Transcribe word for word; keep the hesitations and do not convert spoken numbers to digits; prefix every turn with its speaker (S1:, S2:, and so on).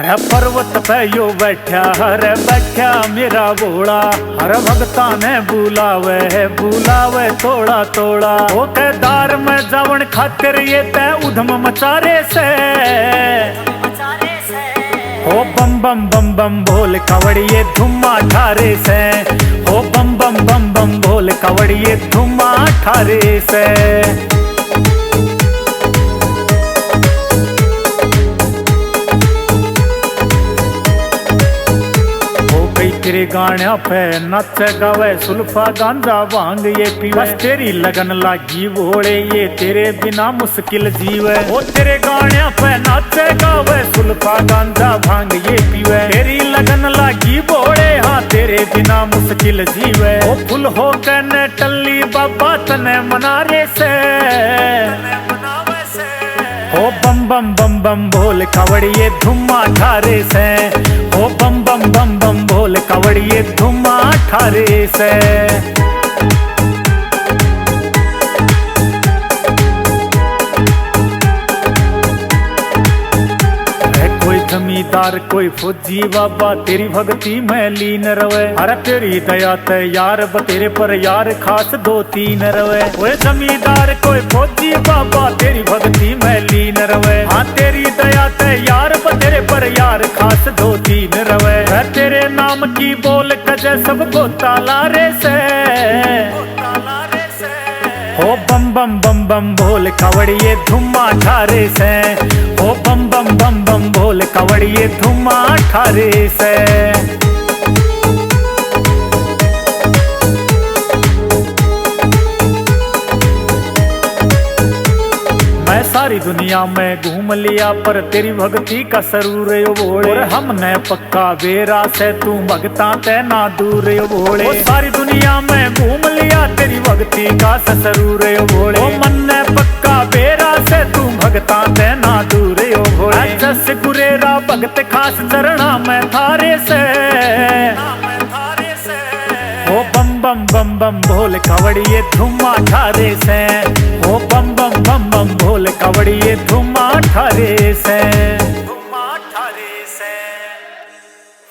S1: है पर्वत पे यो बैठा हरे बैठा मेरा भोला, हर भगता ने बुलावे बुलावे तोड़ा तोड़ा। ओ केदार में जावन खातिर ये तय उधम मचारे से, ओ बम बम बम बम भोल कवड़िए धुमा ठारे से, ओ बम बम बम बम भोल कवड़िए धुमा ठारे से। तेरे गाण्या पे नच गावे सुल्फा गांजा भांग ये पीवे, तेरी लगन लागी भोले ये तेरे बिना मुश्किल जीवे। ओ तेरे गाण्या पे नच गावे सुल्फा गांजा भांग ये पीवे, तेरी लगन लागी भोले हाँ तेरे बिना मुश्किल जीवे। ओ फुल हो के न टल्ली बाबा तने मनारे से, ओ बम बम बम बम भोल कवड़िए धुमा ठारे से, ओ बम बम बम बम भोल कवड़िए धुमा ठारे से। जमींदार कोई फौजी बाबा तेरी भक्ति में लीन रवे, अरे तेरी दया ते यार बतेरे पर यार खास दो तीन रवे। ओए जमींदार कोई फौजी बाबा तेरी भक्ति में लीन रवे, हाँ तेरी दया ते यार बतेरे पर यार खास दो तीन रवे। तेरे नाम की बोल कजे सब गोताला रे से, ओ बम बम बम बम भोल कवड़िए धुमा ठारे से, ओ बम बम बम बम भोल कवड़िए धुमा ठारे से। मैं सारी दुनिया में घूम लिया पर तेरी भक्ति का सरूर यो भोले, और हमने पक्का बेरा से तू भगता ते ना दूर यो भोले। ओ सारी दुनिया में घूम लिया तेरी भक्ति का सरूर यो भोले, ओ मन ने पक्का बेरा से तू भगता ते ना दूर यो भोले। जस गुरेरा भगत खास चरणा में थारे से, ओ बम बम बम बम भोल कवड़िए धुमा ठारे से, ओ बम बम बम बम भोल कवड़िए धुमा ठारे से।